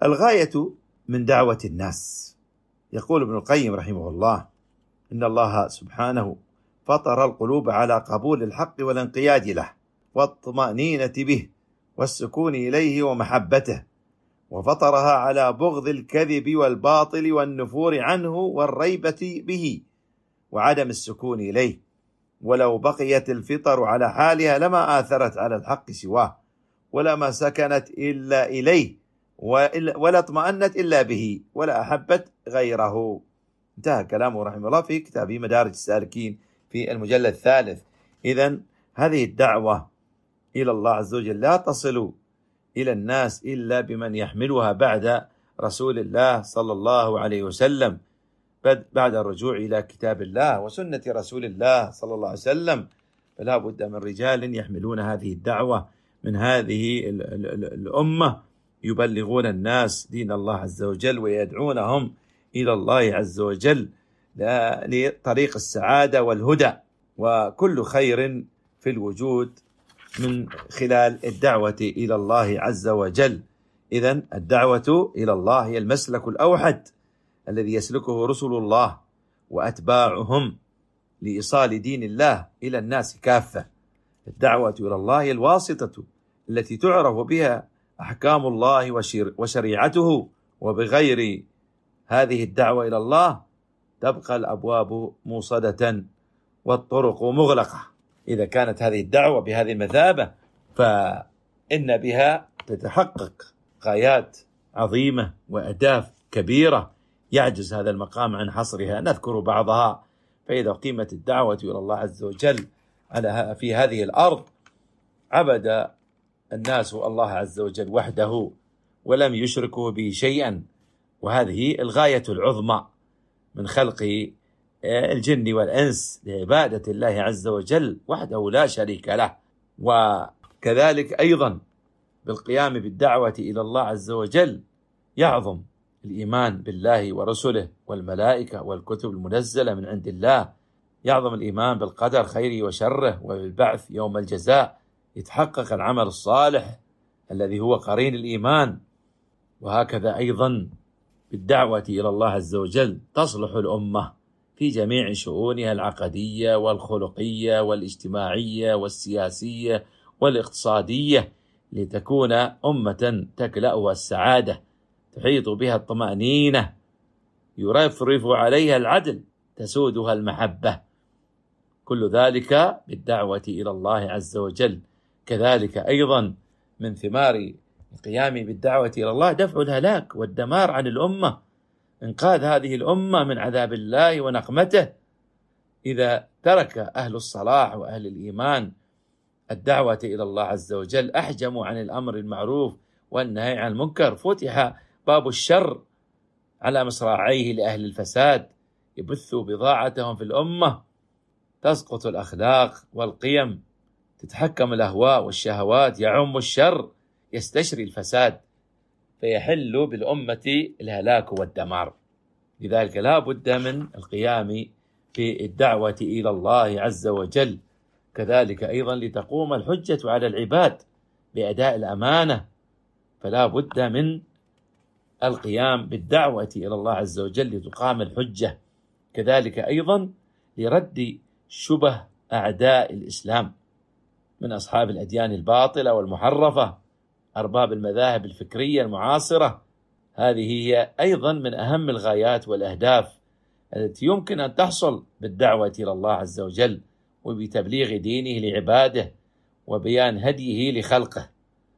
الغاية من دعوة الناس. يقول ابن القيم رحمه الله: إن الله سبحانه فطر القلوب على قبول الحق والانقياد له والطمأنينة به والسكون إليه ومحبته، وفطرها على بغض الكذب والباطل والنفور عنه والريبة به وعدم السكون إليه. ولو بقيت الفطر على حالها لما آثرت على الحق سواه، ولما سكنت إلا إليه، ولا اطمأنت إلا به، ولا أحبت غيره. انتهى كلامه رحمه الله في كتابه مدارج السالكين في المجلد الثالث. إذن هذه الدعوة إلى الله عز وجل لا تصل إلى الناس إلا بمن يحملها بعد رسول الله صلى الله عليه وسلم، بعد الرجوع إلى كتاب الله وسنة رسول الله صلى الله عليه وسلم. فلا بد من رجال يحملون هذه الدعوة من هذه الأمة، يبلغون الناس دين الله عز وجل ويدعونهم إلى الله عز وجل لطريق السعادة والهدى وكل خير في الوجود من خلال الدعوة إلى الله عز وجل. إذن الدعوة إلى الله هي المسلك الأوحد الذي يسلكه رسل الله وأتباعهم لإيصال دين الله إلى الناس كافة. الدعوة إلى الله هي الواسطة التي تعرف بها أحكام الله وشريعته، وبغير هذه الدعوة إلى الله تبقى الأبواب موصدة والطرق مغلقة. إذا كانت هذه الدعوة بهذه المثابة فإن بها تتحقق غايات عظيمة وأهداف كبيرة يعجز هذا المقام عن حصرها. نذكر بعضها. فإذا قيمت الدعوة إلى الله عز وجل في هذه الأرض عبد الناس الله عز وجل وحده ولم يشركوا به شيئا، وهذه الغاية العظمى من خلق الجن والإنس لعبادة الله عز وجل وحده لا شريك له. وكذلك أيضا بالقيام بالدعوة إلى الله عز وجل يعظم الإيمان بالله ورسله والملائكة والكتب المنزلة من عند الله، يعظم الإيمان بالقدر خيره وشره وبالبعث يوم الجزاء، يتحقق العمل الصالح الذي هو قرين الإيمان. وهكذا أيضا بالدعوة إلى الله عز وجل تصلح الأمة في جميع شؤونها العقدية والخلقية والاجتماعية والسياسية والاقتصادية، لتكون أمة تكلأها السعادة، تحيط بها الطمأنينة، يرفرف عليها العدل، تسودها المحبة. كل ذلك بالدعوة إلى الله عز وجل. كذلك أيضا من ثمار القيام بالدعوة إلى الله دفع الهلاك والدمار عن الأمة، إنقاذ هذه الأمة من عذاب الله ونقمته. إذا ترك أهل الصلاح وأهل الإيمان الدعوة إلى الله عز وجل أحجموا عن الأمر المعروف والنهي عن المنكر، فتح باب الشر على مصراعيه لأهل الفساد، يبثوا بضاعتهم في الأمة، تسقط الأخلاق والقيم، تتحكم الأهواء والشهوات، يعم الشر، يستشري الفساد، فيحل بالأمة الهلاك والدمار. لذلك لا بد من القيام بالدعوة إلى الله عز وجل. كذلك أيضا لتقوم الحجة على العباد بأداء الأمانة، فلا بد من القيام بالدعوة إلى الله عز وجل لتقام الحجة. كذلك أيضا لرد شبه أعداء الإسلام من أصحاب الأديان الباطلة والمحرفة، أرباب المذاهب الفكرية المعاصرة. هذه هي أيضا من أهم الغايات والأهداف التي يمكن أن تحصل بالدعوة إلى الله عز وجل وبتبليغ دينه لعباده وبيان هديه لخلقه.